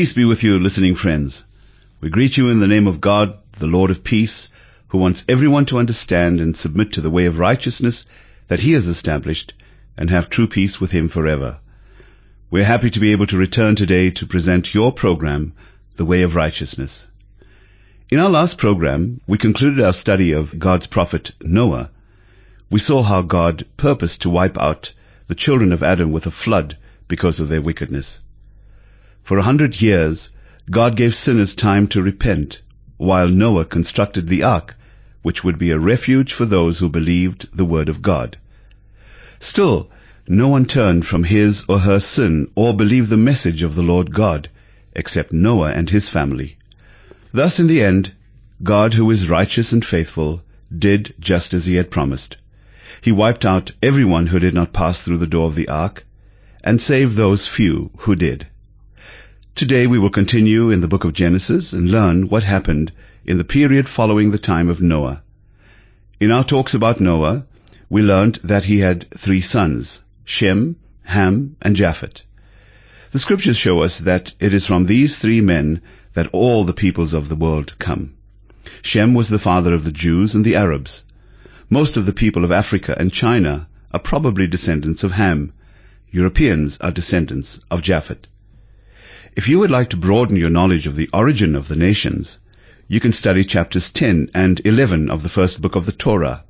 Peace be with you, listening friends. We greet you in the name of God, the Lord of peace, who wants everyone to understand and submit to the way of righteousness that He has established and have true peace with Him forever. We are happy to be able to return today to present your program, The Way of Righteousness. In our last program, we concluded our study of God's prophet Noah. We saw how God purposed to wipe out the children of Adam with a flood because of their wickedness. For 100 years, God gave sinners time to repent, while Noah constructed the ark, which would be a refuge for those who believed the word of God. Still, no one turned from his or her sin or believed the message of the Lord God, except Noah and his family. Thus, in the end, God, who is righteous and faithful, did just as He had promised. He wiped out everyone who did not pass through the door of the ark, and saved those few who did. Today we will continue in the book of Genesis and learn what happened in the period following the time of Noah. In our talks about Noah, we learned that he had 3 sons, Shem, Ham, and Japheth. The scriptures show us that it is from these 3 men that all the peoples of the world come. Shem was the father of the Jews and the Arabs. Most of the people of Africa and China are probably descendants of Ham. Europeans are descendants of Japheth. If you would like to broaden your knowledge of the origin of the nations, you can study chapters 10 and 11 of the first book of the Torah.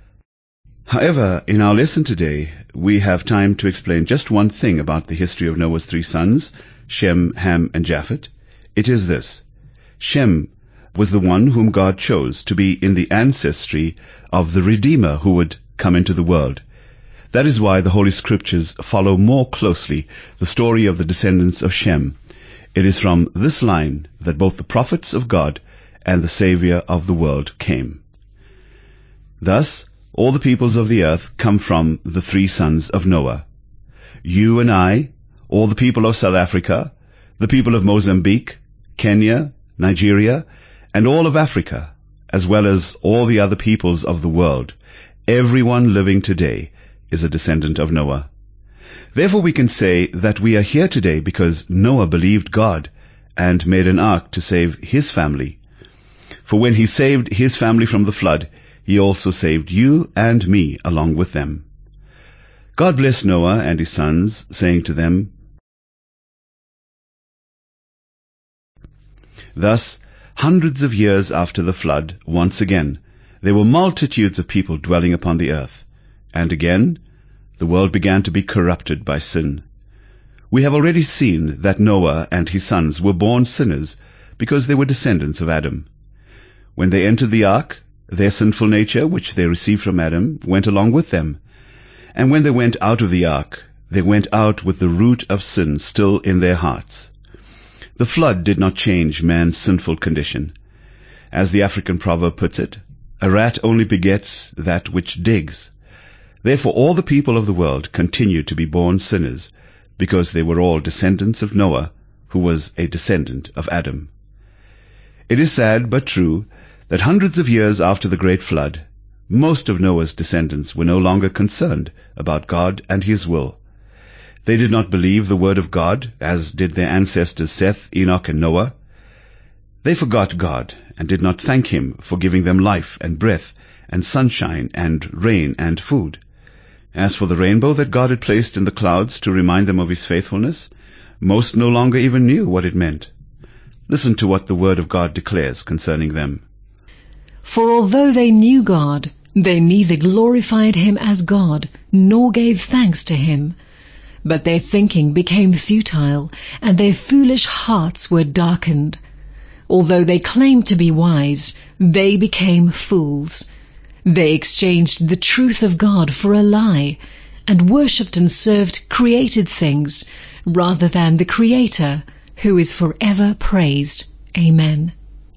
However, in our lesson today, we have time to explain just one thing about the history of Noah's 3 sons, Shem, Ham, and Japheth. It is this: Shem was the one whom God chose to be in the ancestry of the Redeemer who would come into the world. That is why the Holy Scriptures follow more closely the story of the descendants of Shem. It is from this line that both the prophets of God and the Savior of the world came. Thus, all the peoples of the earth come from the 3 sons of Noah. You and I, all the people of South Africa, the people of Mozambique, Kenya, Nigeria, and all of Africa, as well as all the other peoples of the world, everyone living today is a descendant of Noah. Therefore we can say that we are here today because Noah believed God and made an ark to save his family. For when he saved his family from the flood, he also saved you and me along with them. God blessed Noah and his sons, saying to them, Thus, hundreds of years after the flood, once again, there were multitudes of people dwelling upon the earth. And again, the world began to be corrupted by sin. We have already seen that Noah and his sons were born sinners because they were descendants of Adam. When they entered the ark, their sinful nature, which they received from Adam, went along with them. And when they went out of the ark, they went out with the root of sin still in their hearts. The flood did not change man's sinful condition. As the African proverb puts it, a rat only begets that which digs. Therefore all the people of the world continued to be born sinners, because they were all descendants of Noah, who was a descendant of Adam. It is sad but true that hundreds of years after the great flood, most of Noah's descendants were no longer concerned about God and His will. They did not believe the word of God, as did their ancestors Seth, Enoch, and Noah. They forgot God and did not thank Him for giving them life and breath and sunshine and rain and food. As for the rainbow that God had placed in the clouds to remind them of His faithfulness, most no longer even knew what it meant. Listen to what the Word of God declares concerning them. For although they knew God, they neither glorified Him as God, nor gave thanks to Him. But their thinking became futile, and their foolish hearts were darkened. Although they claimed to be wise, they became fools. They exchanged the truth of God for a lie, and worshipped and served created things, rather than the Creator, who is forever praised. Amen.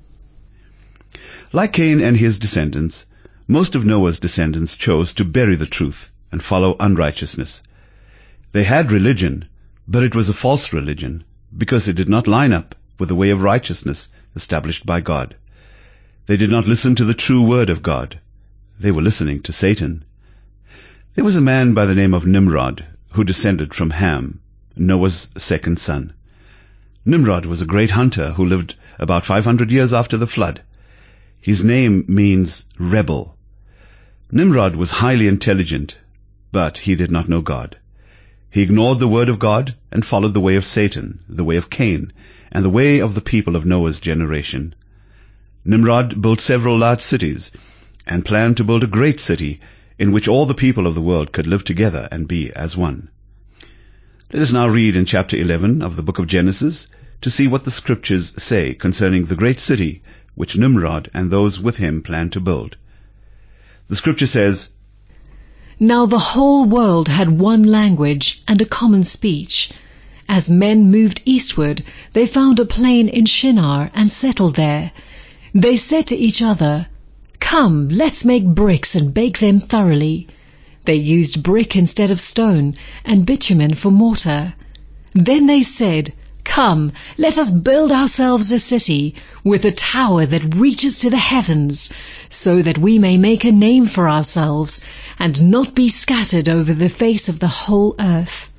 Like Cain and his descendants, most of Noah's descendants chose to bury the truth and follow unrighteousness. They had religion, but it was a false religion, because it did not line up with the way of righteousness established by God. They did not listen to the true word of God. They were listening to Satan. There was a man by the name of Nimrod, who descended from Ham, Noah's second son. Nimrod was a great hunter who lived about 500 years after the flood. His name means rebel. Nimrod was highly intelligent, but he did not know God. He ignored the word of God and followed the way of Satan, the way of Cain, and the way of the people of Noah's generation. Nimrod built several large cities and planned to build a great city in which all the people of the world could live together and be as one. Let us now read in chapter 11 of the book of Genesis to see what the scriptures say concerning the great city which Nimrod and those with him planned to build. The scripture says, Now the whole world had one language and a common speech. As men moved eastward, they found a plain in Shinar and settled there. They said to each other, Come, let's make bricks and bake them thoroughly. They used brick instead of stone, and bitumen for mortar. Then they said, Come, let us build ourselves a city, with a tower that reaches to the heavens, so that we may make a name for ourselves, and not be scattered over the face of the whole earth.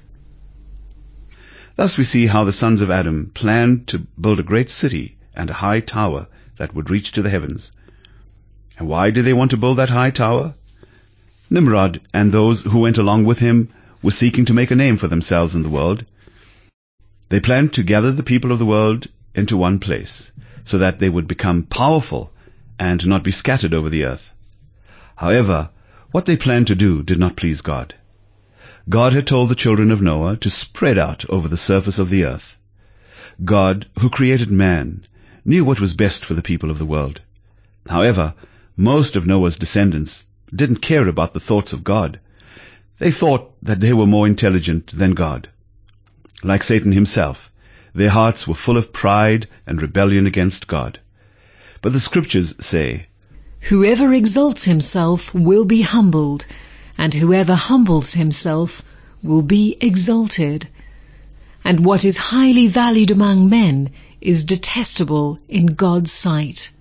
Thus we see how the sons of Adam planned to build a great city and a high tower that would reach to the heavens. And why did they want to build that high tower? Nimrod and those who went along with him were seeking to make a name for themselves in the world. They planned to gather the people of the world into one place, so that they would become powerful and not be scattered over the earth. However, what they planned to do did not please God. God had told the children of Noah to spread out over the surface of the earth. God, who created man, knew what was best for the people of the world. However, most of Noah's descendants didn't care about the thoughts of God. They thought that they were more intelligent than God. Like Satan himself, their hearts were full of pride and rebellion against God. But the scriptures say, Whoever exalts himself will be humbled, and whoever humbles himself will be exalted. And what is highly valued among men is detestable in God's sight.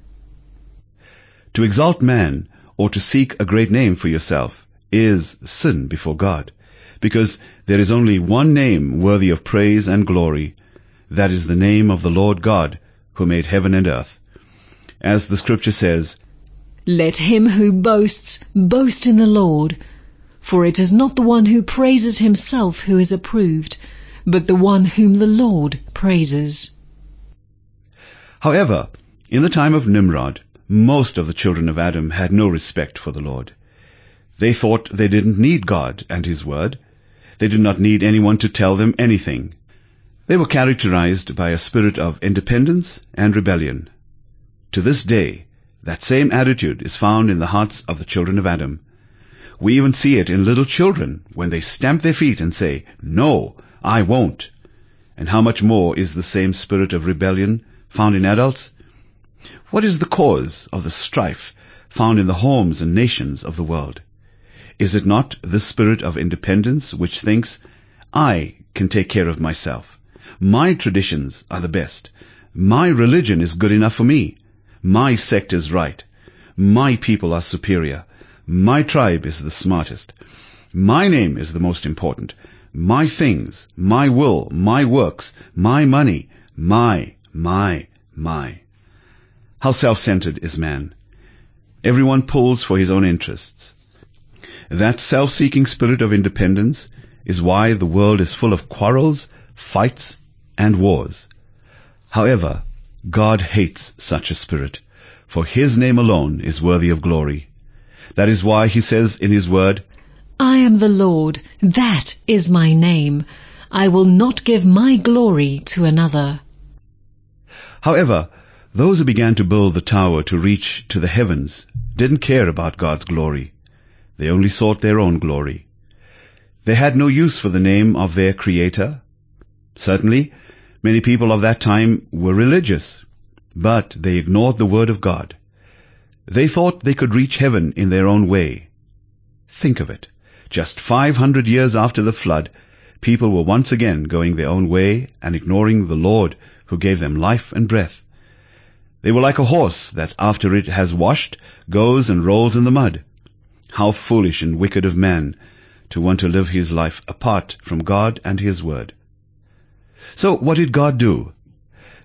To exalt man, or to seek a great name for yourself, is sin before God, because there is only one name worthy of praise and glory. That is the name of the Lord God, who made heaven and earth. As the scripture says, Let him who boasts boast in the Lord, for it is not the one who praises himself who is approved, but the one whom the Lord praises. However, in the time of Nimrod, most of the children of Adam had no respect for the Lord. They thought they didn't need God and His Word. They did not need anyone to tell them anything. They were characterized by a spirit of independence and rebellion. To this day, that same attitude is found in the hearts of the children of Adam. We even see it in little children when they stamp their feet and say, No, I won't. And how much more is the same spirit of rebellion found in adults? What is the cause of the strife found in the homes and nations of the world? Is it not the spirit of independence which thinks, I can take care of myself. My traditions are the best. My religion is good enough for me. My sect is right. My people are superior. My tribe is the smartest. My name is the most important. My things, my will, my works, my money, my. How self-centered is man. Everyone pulls for his own interests. That self-seeking spirit of independence is why the world is full of quarrels, fights, and wars. However, God hates such a spirit, for His name alone is worthy of glory. That is why He says in His word, I am the Lord, that is my name. I will not give my glory to another. However, those who began to build the tower to reach to the heavens didn't care about God's glory. They only sought their own glory. They had no use for the name of their Creator. Certainly, many people of that time were religious, but they ignored the Word of God. They thought they could reach heaven in their own way. Think of it. Just 500 years after the flood, people were once again going their own way and ignoring the Lord who gave them life and breath. They were like a horse that after it has washed goes and rolls in the mud. How foolish and wicked of man to want to live his life apart from God and His Word. So what did God do?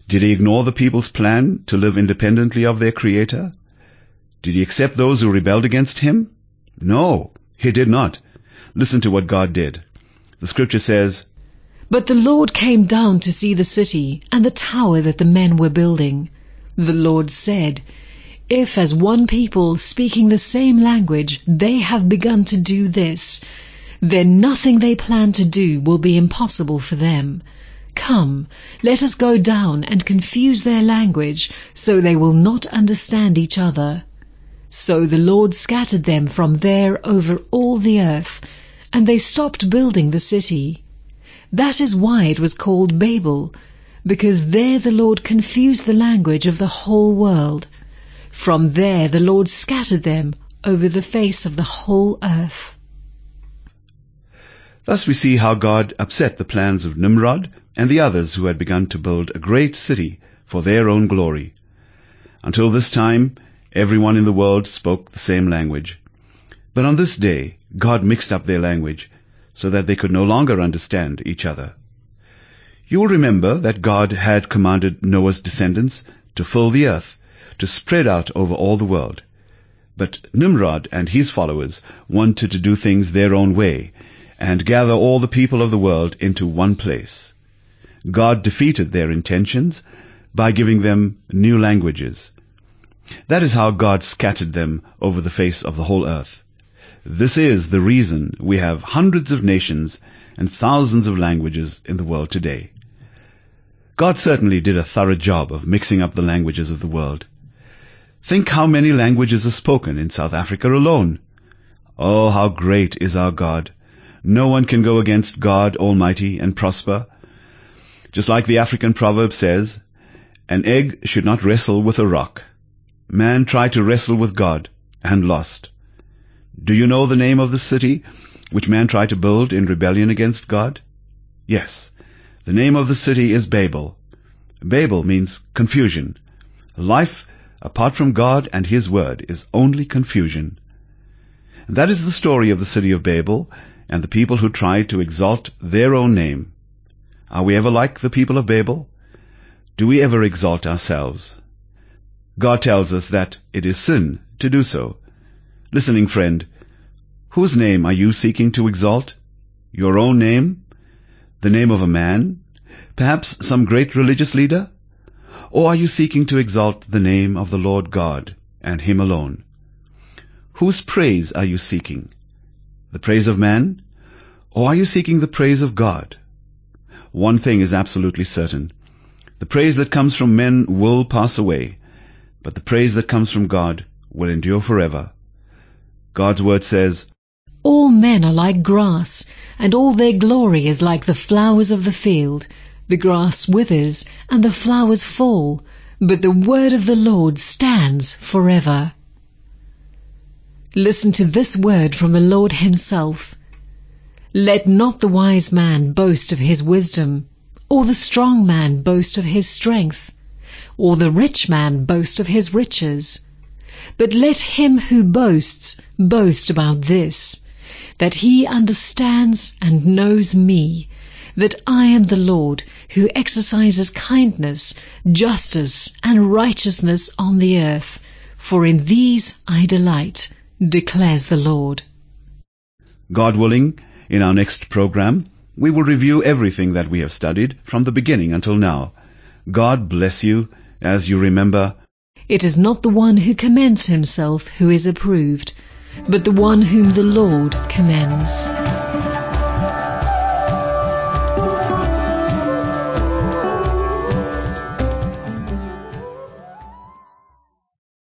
Did he ignore the people's plan to live independently of their Creator? Did he accept those who rebelled against him? No, he did not. Listen to what God did. The scripture says, "But the Lord came down to see the city and the tower that the men were building. The Lord said, If as one people speaking the same language they have begun to do this, then nothing they plan to do will be impossible for them. Come, let us go down and confuse their language, so they will not understand each other." So the Lord scattered them from there over all the earth, and they stopped building the city. That is why it was called Babel, because there the Lord confused the language of the whole world. From there the Lord scattered them over the face of the whole earth. Thus we see how God upset the plans of Nimrod and the others who had begun to build a great city for their own glory. Until this time, everyone in the world spoke the same language. But on this day, God mixed up their language so that they could no longer understand each other. You will remember that God had commanded Noah's descendants to fill the earth, to spread out over all the world. But Nimrod and his followers wanted to do things their own way and gather all the people of the world into one place. God defeated their intentions by giving them new languages. That is how God scattered them over the face of the whole earth. This is the reason we have hundreds of nations and thousands of languages in the world today. God certainly did a thorough job of mixing up the languages of the world. Think how many languages are spoken in South Africa alone. Oh, how great is our God! No one can go against God Almighty and prosper. Just like the African proverb says, an egg should not wrestle with a rock. Man tried to wrestle with God and lost. Do you know the name of the city which man tried to build in rebellion against God? Yes, the name of the city is Babel. Babel means confusion. Life apart from God and His Word is only confusion. And that is the story of the city of Babel and the people who tried to exalt their own name. Are we ever like the people of Babel? Do we ever exalt ourselves? God tells us that it is sin to do so. Listening friend, whose name are you seeking to exalt? Your own name? The name of a man? Perhaps some great religious leader? Or are you seeking to exalt the name of the Lord God and Him alone? Whose praise are you seeking? The praise of man? Or are you seeking the praise of God? One thing is absolutely certain. The praise that comes from men will pass away, but the praise that comes from God will endure forever. God's word says, "All men are like grass, and all their glory is like the flowers of the field. The grass withers, and the flowers fall, but the word of the Lord stands forever." Listen to this word from the Lord Himself. "Let not the wise man boast of his wisdom, or the strong man boast of his strength, or the rich man boast of his riches. But let him who boasts boast about this, that he understands and knows me, that I am the Lord who exercises kindness, justice, and righteousness on the earth, for in these I delight, declares the Lord." God willing, in our next program, we will review everything that we have studied from the beginning until now. God bless you as you remember, It is not the one who commends himself who is approved, but the one whom the Lord commends.